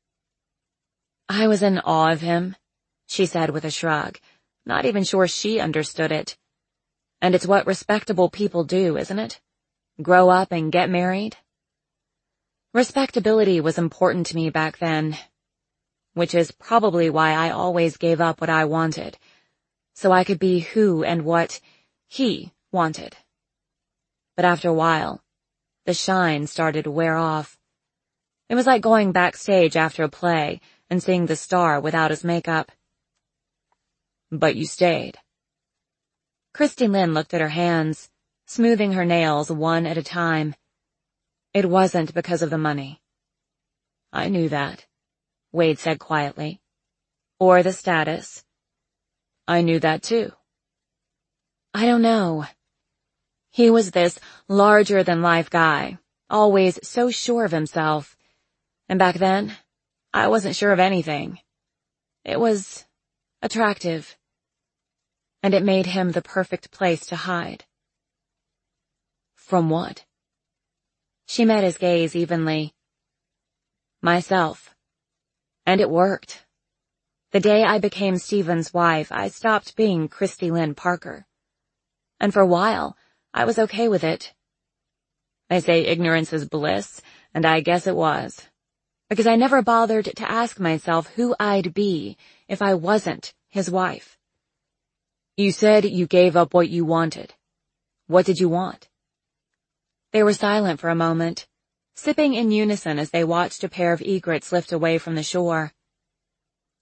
Speaker 1: I was in awe of him, she said with a shrug, not even sure she understood it. And it's what respectable people do, isn't it? Grow up and get married? Respectability was important to me back then, which is probably why I always gave up what I wanted, so I could be who and what he wanted. But after a while, the shine started to wear off. It was like going backstage after a play and seeing the star without his makeup. But you stayed. Christy Lynn looked at her hands, smoothing her nails one at a time. It wasn't because of the money. I knew that, Wade said quietly. Or the status. I knew that too. I don't know. He was this larger-than-life guy, always so sure of himself. And back then, I wasn't sure of anything. It was attractive. And it made him the perfect place to hide. From what? She met his gaze evenly. Myself. And it worked. The day I became Steven's wife, I stopped being Christy Lynn Parker. And for a while, I was okay with it. They say ignorance is bliss, and I guess it was. Because I never bothered to ask myself who I'd be if I wasn't his wife. You said you gave up what you wanted. What did you want? They were silent for a moment, sipping in unison as they watched a pair of egrets lift away from the shore.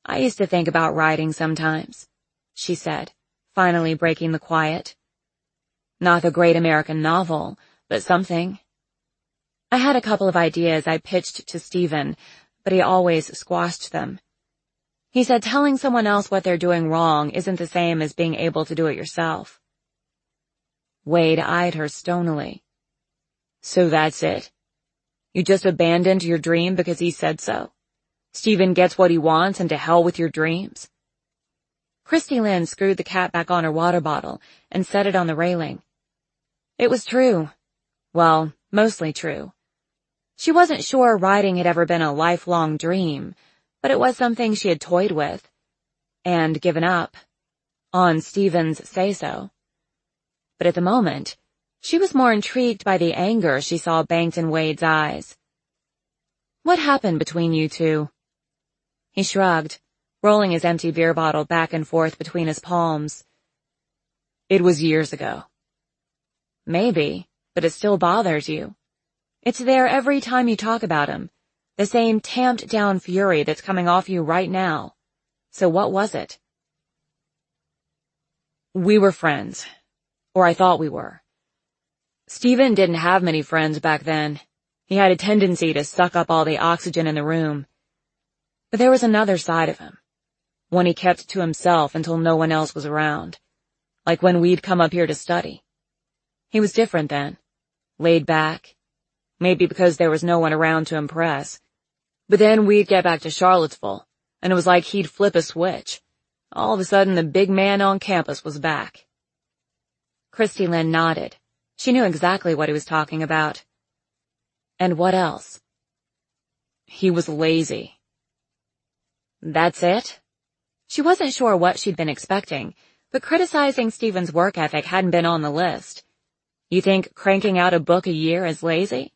Speaker 1: I used to think about writing sometimes, she said, finally breaking the quiet. Not the great American novel, but something. I had a couple of ideas I pitched to Stephen, but he always squashed them. He said telling someone else what they're doing wrong isn't the same as being able to do it yourself. Wade eyed her stonily. So that's it? You just abandoned your dream because he said so? Stephen gets what he wants and to hell with your dreams? Christy Lynn screwed the cap back on her water bottle and set it on the railing. It was true. Well, mostly true. She wasn't sure writing had ever been a lifelong dream, but it was something she had toyed with and given up on Stephen's say-so. But at the moment, she was more intrigued by the anger she saw banked in Wade's eyes. What happened between you two? He shrugged, rolling his empty beer bottle back and forth between his palms. It was years ago. Maybe, but it still bothers you. It's there every time you talk about him, the same tamped-down fury that's coming off you right now. So what was it? We were friends. Or I thought we were. Stephen didn't have many friends back then. He had a tendency to suck up all the oxygen in the room. But there was another side of him. One he kept to himself until no one else was around. Like when we'd come up here to study. He was different then. Laid back. Maybe because there was no one around to impress. But then we'd get back to Charlottesville, and it was like he'd flip a switch. All of a sudden the big man on campus was back. Christy Lynn nodded. She knew exactly what he was talking about. And what else? He was lazy. That's it? She wasn't sure what she'd been expecting, but criticizing Stephen's work ethic hadn't been on the list. You think cranking out a book a year is lazy?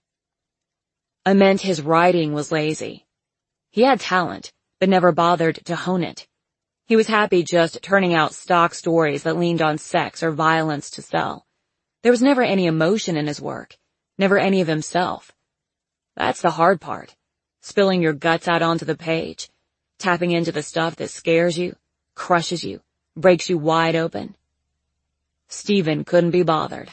Speaker 1: I meant his writing was lazy. He had talent, but never bothered to hone it. He was happy just turning out stock stories that leaned on sex or violence to sell. There was never any emotion in his work, never any of himself. That's the hard part, spilling your guts out onto the page, tapping into the stuff that scares you, crushes you, breaks you wide open. Stephen couldn't be bothered.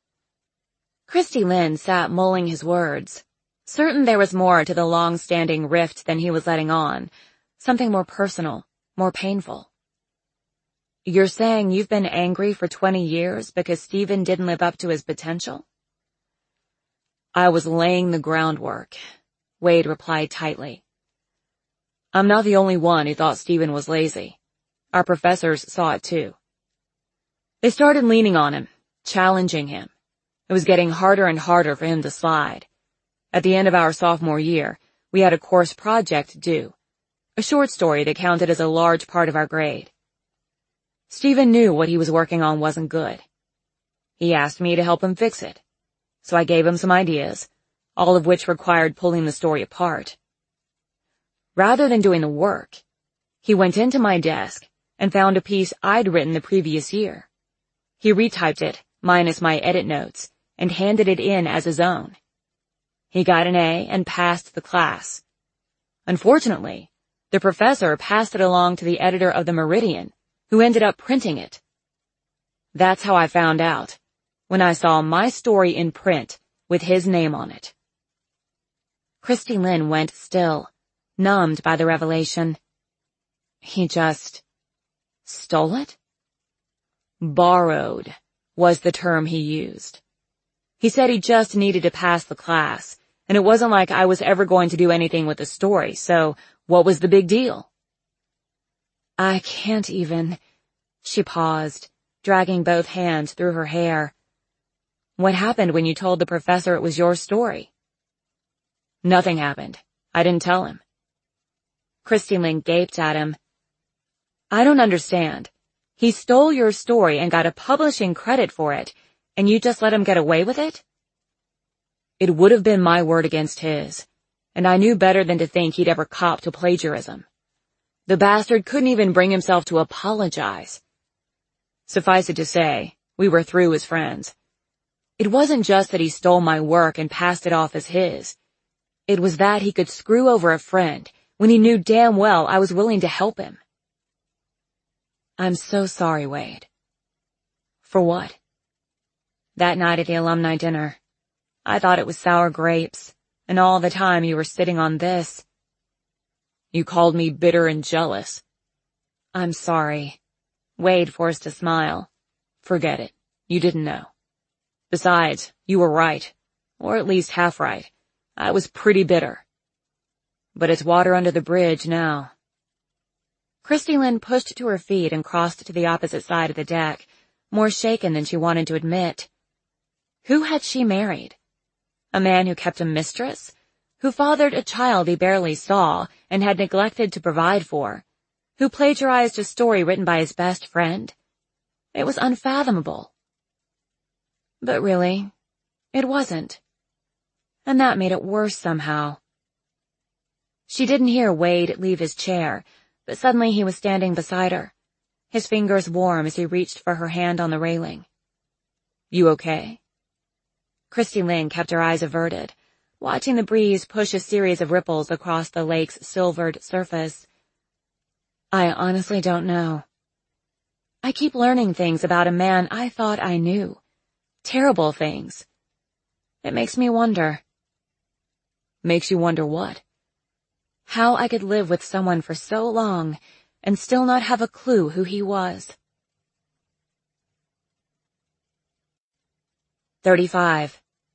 Speaker 1: Christy Lynn sat mulling his words, certain there was more to the long-standing rift than he was letting on, something more personal, more painful. You're saying you've been angry for twenty years because Stephen didn't live up to his potential? I was laying the groundwork, Wade replied tightly. I'm not the only one who thought Stephen was lazy. Our professors saw it too. They started leaning on him, challenging him. It was getting harder and harder for him to slide. At the end of our sophomore year, we had a course project due, a short story that counted as a large part of our grade. Stephen knew what he was working on wasn't good. He asked me to help him fix it, so I gave him some ideas, all of which required pulling the story apart. Rather than doing the work, he went into my desk and found a piece I'd written the previous year. He retyped it, minus my edit notes, and handed it in as his own. He got an A and passed the class. Unfortunately, the professor passed it along to the editor of the Meridian, who ended up printing it. That's how I found out, when I saw my story in print with his name on it. Christy Lynn went still, numbed by the revelation. He just stole it? Borrowed was the term he used. He said he just needed to pass the class, and it wasn't like I was ever going to do anything with the story, so what was the big deal? I can't even... She paused, dragging both hands through her hair. What happened when you told the professor it was your story? Nothing happened. I didn't tell him. Christy Lynn gaped at him. I don't understand. He stole your story and got a publishing credit for it, and you just let him get away with it? It would have been my word against his, and I knew better than to think he'd ever cop to plagiarism. The bastard couldn't even bring himself to apologize. Suffice it to say, we were through as friends. It wasn't just that he stole my work and passed it off as his. It was that he could screw over a friend when he knew damn well I was willing to help him. I'm so sorry, Wade. For what? That night at the alumni dinner, I thought it was sour grapes, and all the time you were sitting on this. You called me bitter and jealous. I'm sorry. Wade forced a smile. Forget it. You didn't know. Besides, you were right. Or at least half right. I was pretty bitter. But it's water under the bridge now. Christy Lynn pushed to her feet and crossed to the opposite side of the deck, more shaken than she wanted to admit. Who had she married? A man who kept a mistress? Who fathered a child he barely saw and had neglected to provide for? Who plagiarized a story written by his best friend? It was unfathomable. But really, it wasn't. And that made it worse somehow. She didn't hear Wade leave his chair, but suddenly he was standing beside her, his fingers warm as he reached for her hand on the railing. You okay? Christy Lynn kept her eyes averted, watching the breeze push a series of ripples across the lake's silvered surface. I honestly don't know. I keep learning things about a man I thought I knew. Terrible things. It makes me wonder. Makes you wonder what? How I could live with someone for so long and still not have a clue who he was. thirty-five.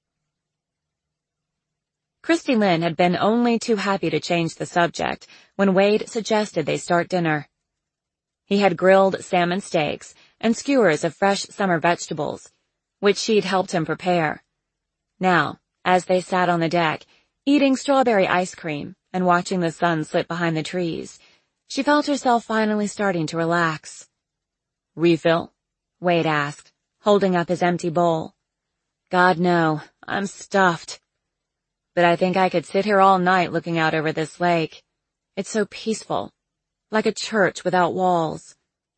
Speaker 1: Christy Lynn had been only too happy to change the subject when Wade suggested they start dinner. He had grilled salmon steaks and skewers of fresh summer vegetables, which she'd helped him prepare. Now, as they sat on the deck, eating strawberry ice cream and watching the sun slip behind the trees, she felt herself finally starting to relax. Refill? Wade asked, holding up his empty bowl. God, no, I'm stuffed. But I think I could sit here all night looking out over this lake. It's so peaceful, like a church without walls.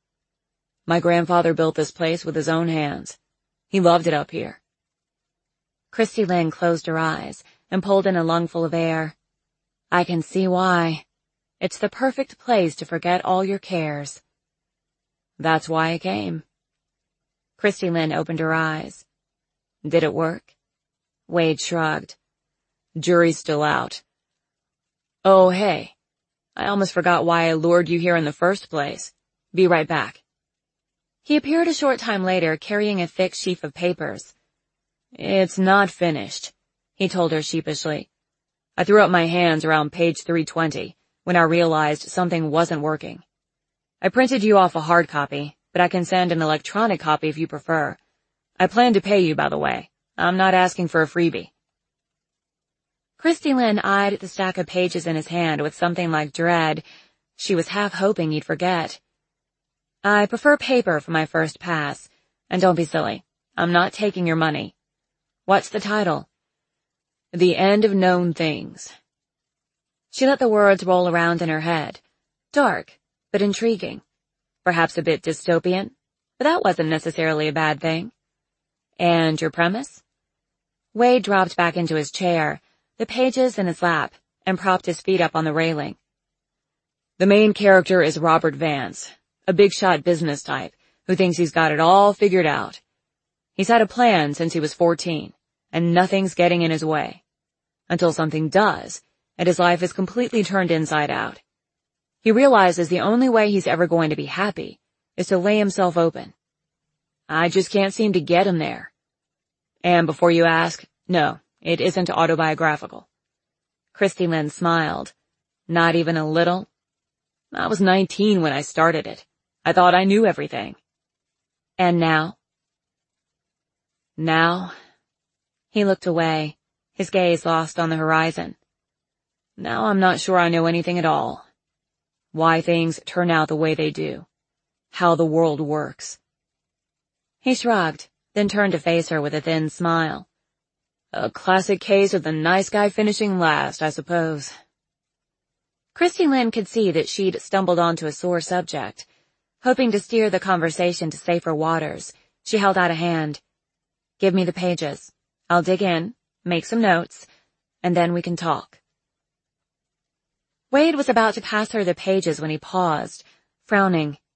Speaker 1: My grandfather built this place with his own hands. He loved it up here. Christy Lynn closed her eyes and pulled in a lungful of air. I can see why. It's the perfect place to forget all your cares. That's why I came. Christy Lynn opened her eyes. Did it work? Wade shrugged. Jury's still out. Oh, hey. I almost forgot why I lured you here in the first place. Be right back. He appeared a short time later carrying a thick sheaf of papers. It's not finished, he told her sheepishly. I threw up my hands around page three twenty when I realized something wasn't working. I printed you off a hard copy, but I can send an electronic copy if you prefer. I plan to pay you, by the way. I'm not asking for a freebie. Christy Lynn eyed the stack of pages in his hand with something like dread. She was half hoping he'd forget. I prefer paper for my first pass. And don't be silly. I'm not taking your money. What's the title? The End of Known Things. She let the words roll around in her head. Dark, but intriguing. Perhaps a bit dystopian, but that wasn't necessarily a bad thing. And your premise? Wade dropped back into his chair, the pages in his lap, and propped his feet up on the railing. The main character is Robert Vance, a big-shot business type who thinks he's got it all figured out. He's had a plan since he was fourteen, and nothing's getting in his way. Until something does, and his life is completely turned inside out. He realizes the only way he's ever going to be happy is to lay himself open. I just can't seem to get him there. And before you ask, no, it isn't autobiographical. Christy Lynn smiled. Not even a little. I was nineteen when I started it. I thought I knew everything. And now? Now? He looked away, his gaze lost on the horizon. Now I'm not sure I know anything at all. Why things turn out the way they do. How the world works. He shrugged, then turned to face her with a thin smile. A classic case of the nice guy finishing last, I suppose. Christy Lynn could see that she'd stumbled onto a sore subject. Hoping to steer the conversation to safer waters, she held out a hand. Give me the pages. I'll dig in, make some notes, and then we can talk. Wade was about to pass her the pages when he paused, frowning.